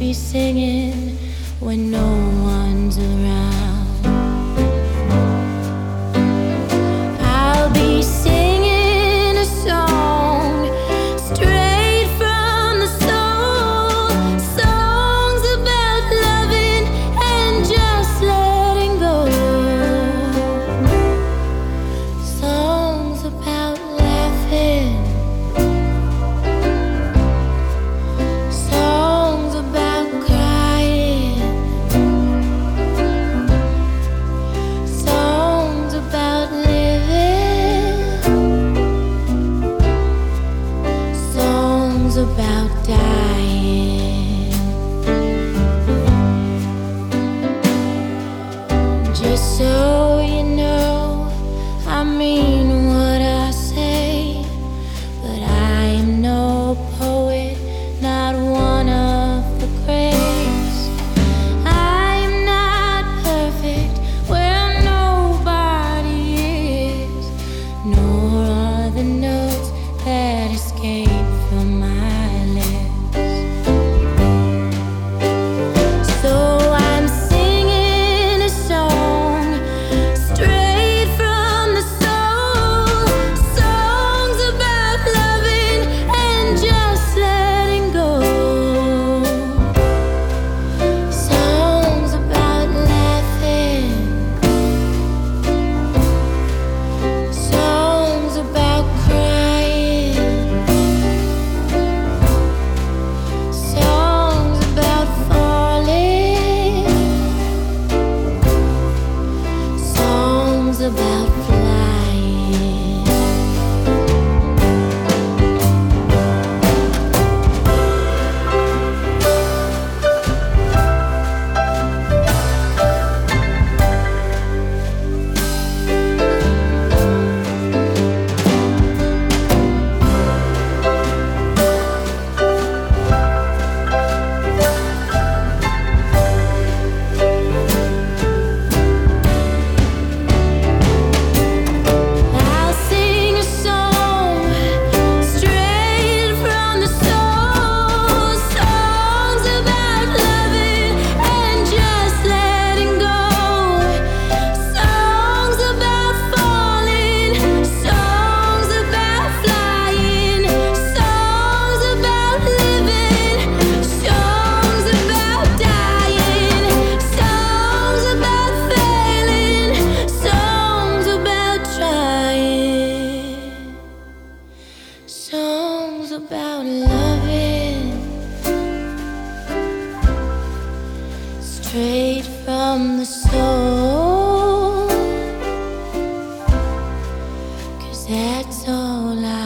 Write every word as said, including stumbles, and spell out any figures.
be singing when no one's around. I'll be singing a song straight from the soul, songs about loving and just letting go, songs about laughing, songs about crying, songs about living, songs about dying. Just so you know, I mean what I say, but I am no poet, not one of the greats. I'm not perfect where nobody is, nor are the notes that escape from my lips. So I'm singing a song straight from the soul, songs about loving and just letting go, songs about laughing, songs about crying, songs about falling, songs about flying. I'll sing a song straight from the soul, songs about loving and just letting go, songs about falling, songs about flying, songs about living, songs about dying, songs about failing, songs about trying, songs about loving straight from the soul, 'cause that's all I